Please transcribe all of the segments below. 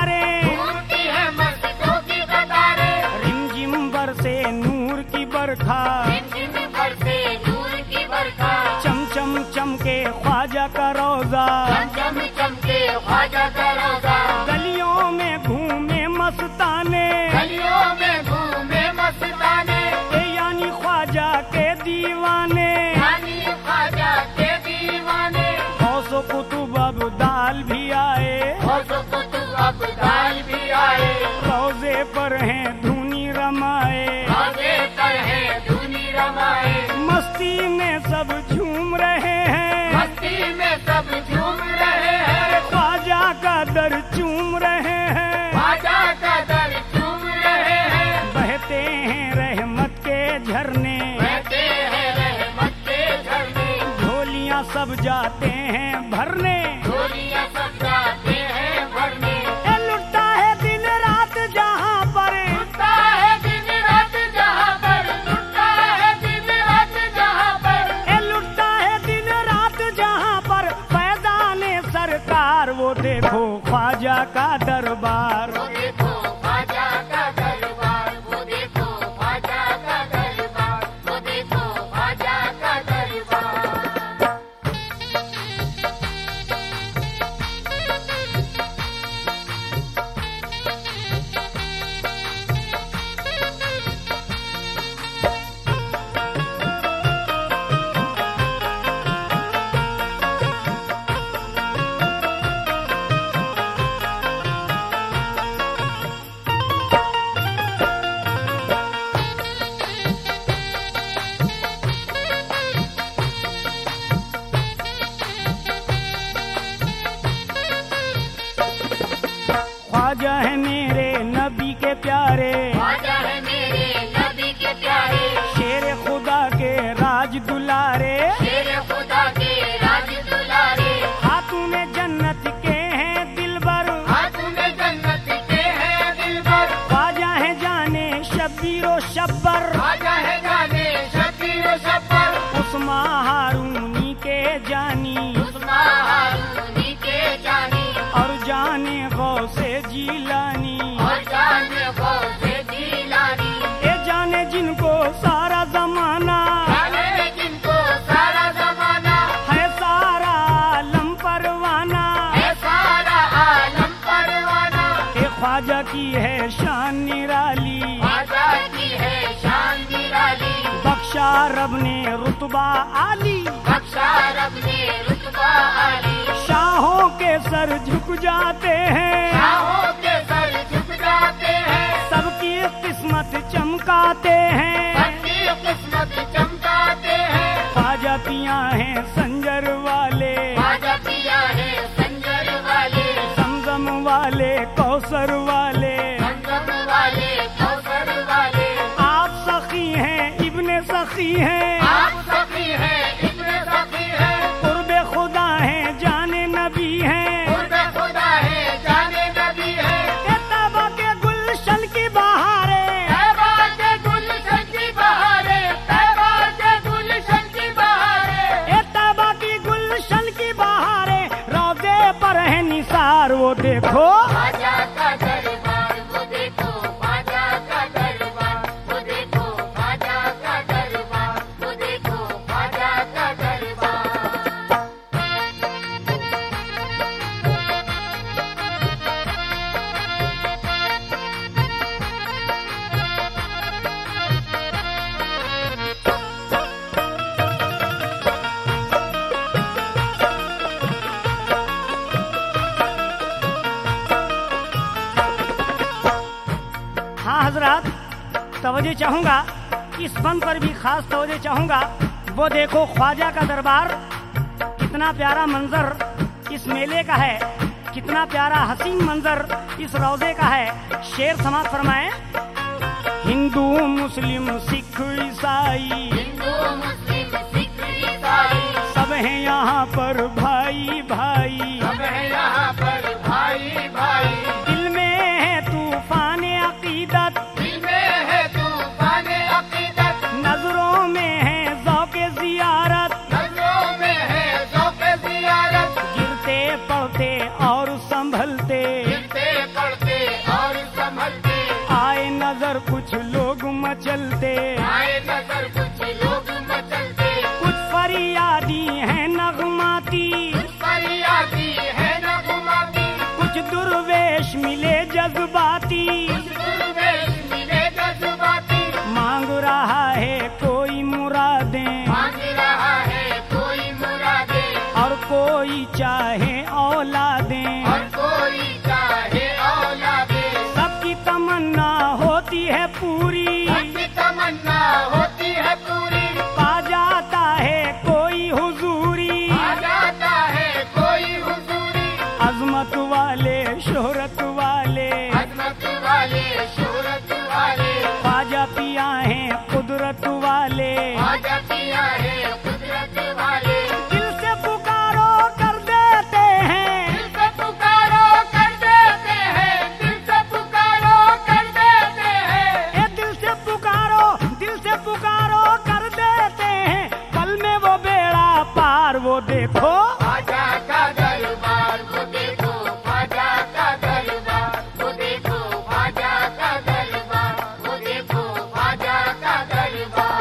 बहारें, घूमती है मस्जिदों की कतारें, रिमझिम बरसे नूर की बरखा, रिमझिम बरसे नूर की बरखा, चमचम चमके ख्वाजा का रोजा, चमचम चमके ख्वाजा का रोजा, गलियों में घूमे मस्ताने, गलियों में घूमे मस्ताने, यानी ख्वाजा के दीवाने, यानी ख्वाजा के दीवाने, गौसो कुतुब अब्दाल भी आए, गौसो कुतुब अब्दाल भी आए, रोजे पर हैं धुनी रमाए, रोजे पर है धुनी रमाए, मस्ती में सब झूम रहे हैं, मस्ती में सब झूम रहे हैं, ख्वाजा का दर चूम रहे हैं, ख्वाजा का दर झूम रहे हैं, बहते हैं रहमत के झरने, बहते हैं रहमत के झरने, झोलियां सब जाते हैं भरने, झोलियां सब जाते हैं भरने, ए लुटता है दिन रात जहां पर, लुटता है दिन रात जहाँ पर, लुटता है दिन रात जहाँ पर, ए लुटता है दिन रात जहां पर, फैजाने सरकार वो देखो ख्वाजा का दरबार, वो देखो ख्वाजा का दरबार, वो देखो ख्वाजा का दरबार, वो देखो ख्वाजा का दरबार। ख्वाजा है मेरे नबी के प्यारे, ख्वाजा है मेरे नबी के प्यारे, शेर खुदा के राज दुलारे, शेर खुदा के राज दुलारे, खातून जन्नत के हैं दिलबर, हाथों में जन्नत के हैं दिलबर, ख्वाजा है जाने शब्बीरो शब्बर, ख्वाजा है जाने शबीर शब्बर, उस्मा हारूनी के जानी, उस्मा हारूनी के जानी, और जाने गौसे जीलानी, और जाने गौसे जीलानी, ए जाने जिनको सारा जमाना, जाने जिनको सारा जमाना, है सारा आलम परवाना, है सारा आलम परवाना, ए ख्वाजा की है शान निराली, ख्वाजा की है शान निराली, बख्शा रब ने रुतबा आली, बख्शा रब ने रुतबा आली, शाहों के सर झुक जाते हैं, शाहों के सर झुक जाते हैं, सबकी किस्मत चमकाते हैं, सबकी किस्मत चमकाते हैं, ख्वाजा पिया हैं संजर वाले, ख्वाजा पिया है संजर वाले, समजम वाले कौसर वाले, संगम वाले, कौसर वाले, आप सखी हैं इब्ने सखी हैं, आप सखी हैं, इब्ने सखी हैं, कुर्बे खुदा हैं जाने नबी हैं, खुदा खुदा है, जाने नबी है, ए तबा के गुलशन की बहारें, तैबा के गुलशन की बहारें, तैबा के गुलशन की बहारें, ए तबा की गुलशन की बहारें, रोजे पर है निसार वो देखो, ख्वाजा का दरबार, वो देखो ख्वाजा का दरबार, वो देखो ख्वाजा का दरबार, वो देखो ख्वाजा का दरबार। हाँ हजरात, तवज्जो चाहूंगा, इस बंद पर भी खास तवज्जो चाहूंगा, वो देखो ख्वाजा का दरबार, कितना प्यारा मंजर इस मेले का है, कितना प्यारा हसीन मंजर इस रोजे का है। शेर समाप्त फरमाए, हिंदू मुस्लिम सिख ईसाई, हिंदू मुस्लिम सिख ईसाई, सब हैं यहाँ पर भाई भाई, सब है यहाँ पर भाई भाई, दिल में है तूफान अकीदत, दिल में है तूफान अकीदत, नजरों में है ज़ौक़े ज़ियारत, नजरों में है ज़ौक़े ज़ियारत, गिरते पड़ते और संभलते, गिरते पड़ते मचलते, आए नजर कुछ लोग मचलते, कुछ फरियादी हैं नगमाती, फरियादी है नगमाती, कुछ दुर्वेश मिले जज्बाती, दुर्वेश मिले जज्बाती, मांग रहा है कोई मुरादें मांग रहा है कोई मुरादें, और कोई चाहे औलादें, और कोई चाहे औलादें, सबकी तमन्ना होती है पूरी, सबकी तमन्ना होती है पूरी, पा जाता है कोई हुजूरी, आ जाता है कोई हुजूरी, अजमत वाले शोहरत वाले, अजमत वाले शोहरत वाले, ख्वाजा पिया हैं कुदरत वाले, आजा पिया है कुदरत वाले, दिल से पुकारो कर देते हैं, दिल से पुकारो कर देते हैं, दिल से पुकारो कर देते हैं, ए दिल से पुकारो कर देते हैं, पल में वो बेड़ा पार, वो देखो ख्वाजा का दरबार, वो देखो ख्वाजा का दरबार, वो देखो ख्वाजा का दरबार, वो देखो ख्वाजा का दरबार।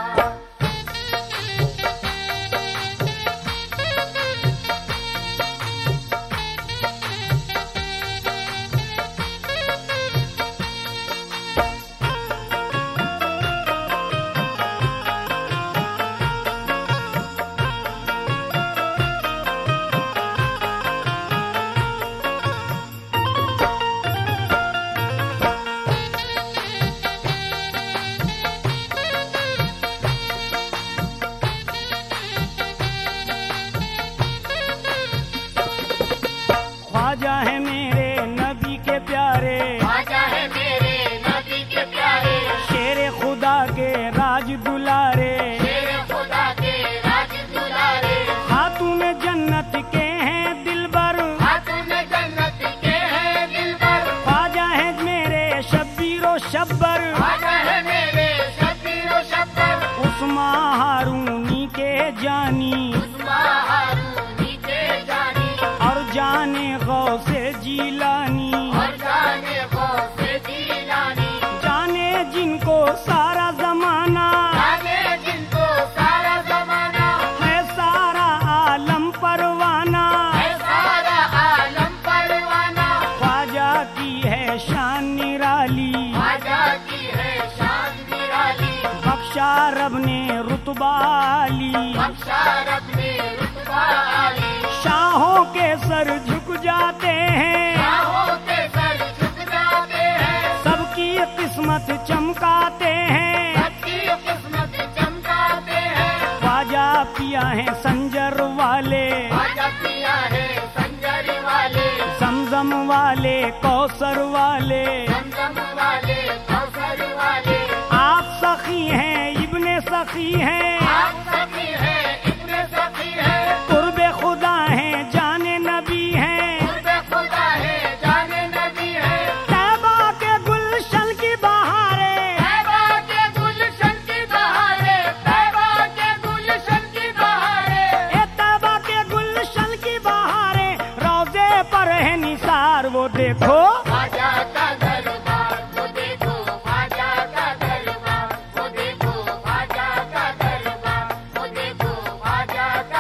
ख्वाजा है मेरे नबी के प्यारे, ख्वाजा है मेरे नबी के प्यारे, शेर खुदा के राज दुलारे, शेर खुदा के राज दुलारे, खातून जन्नत के हैं दिलबर, खातून जन्नत के हैं दिलबर, ख्वाजा है मेरे शब्बीरो शब्बर, ख्वाजा है मेरे शब्बीरो शब्बर, उस्मा हारूनी के जानी, उस्मा हारूनी के जानी, और जाने गौसे जीलानी, और जाने गौसे जीलानी, जाने जिनको सारा जमाना, जाने जिनको सारा जमाना, है सारा आलम परवाना, है सारा आलम परवाना, ख्वाजा की है शान निराली, ख्वाजा की है शान निराली, बख्शा रब ने रुतबा आली, बख्शा रब ने रुतबा आली, शाहों के सर झुक जाते हैं, शाहों के सर झुक जाते हैं, सबकी किस्मत चमकाते हैं, सबकी किस्मत चमकाते हैं, ख्वाजा पिया है संजर वाले, ख्वाजा पिया है संजर वाले, जमजम वाले कौसर वाले, जमजम वाले कौसर वाले, आप सखी हैं इब्ने सखी हैं, आप सखी है इतने सखी है, कुर्बे खुदा हैं जाने नबी हैं, खुदा खुदा है जाने नबी है, तैबा के गुलशन की बहारें, तैबा के गुलशन की बहारे, तैबा के गुलशन की बहारे, ए तैबा के गुलशन की बहारें, रोजे पर है निसार, वो देखो ख्वाजा का दरबार, वो देखो ख्वाजा का दरबार, वो देखो ख्वाजा का दरबार, वो देखो ख्वाजा का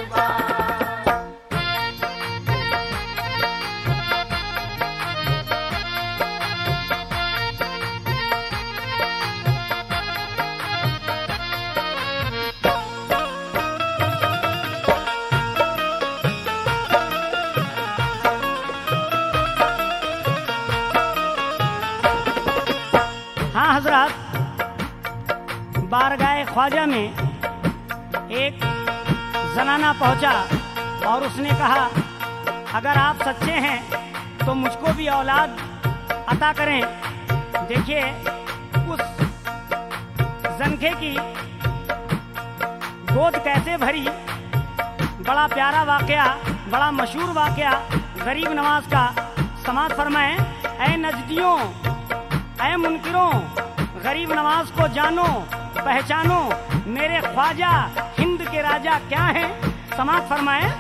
दरबार। हाँ हजरत, बारगाह ख्वाजा में एक जनाना पहुंचा और उसने कहा, अगर आप सच्चे हैं तो मुझको भी औलाद अता करें। देखिए उस जनखे की गोद कैसे भरी, बड़ा प्यारा वाकया, बड़ा मशहूर वाकया गरीब नवाज का। समाज फरमाए, ऐ नजदियों, ऐ मुनकिरों, गरीब नवाज को जानो पहचानो, मेरे ख्वाजा हिंद के राजा क्या हैं। समाज फरमाए,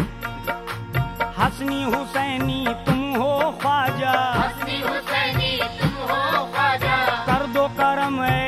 हसनी हुसैनी तुम हो ख्वाजा, हसनी हुसैनी तुम हो ख्वाजा, कर दो करम है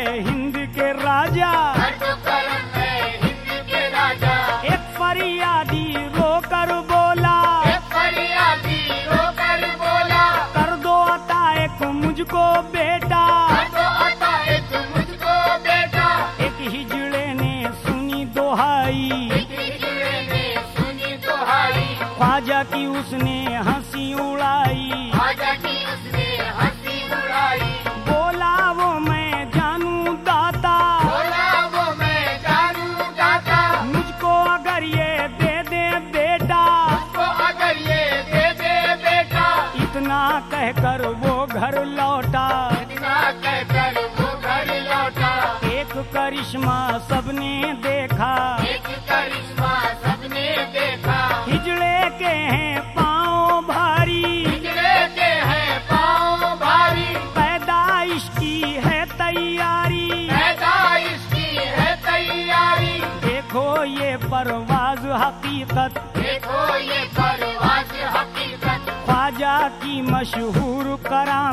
एक मुझको बेटा, तो अता एक मुझको बेटा, एक हिजड़े ने सुनी दोहाई, एक हिजड़े ने सुनी दुहाई, ख्वाजा की उसने हंसी उड़ाई। ख्वाजा की उसने हंसी उड़ाई, बोला वो मैं जानू दाता, बोला वो मैं जानू दाता, मुझको अगर ये दे दे बेटा, तो अगर ये दे दे बेटा, इतना कहकर वो घर लौटा। इतना कहकर वो घर लौटा। एक करिश्मा सबने देखा, एक करिश्मा सबने देखा, हिजड़े के हैं पाँव भारी, हिजड़े के हैं पाँव भारी, पैदाइश की है तैयारी, पैदाइश की है तैयारी, देखो ये परवाज हकीकत, देखो ये परवाज़ हकीकत, ख्वाजा की मशहूर कराम।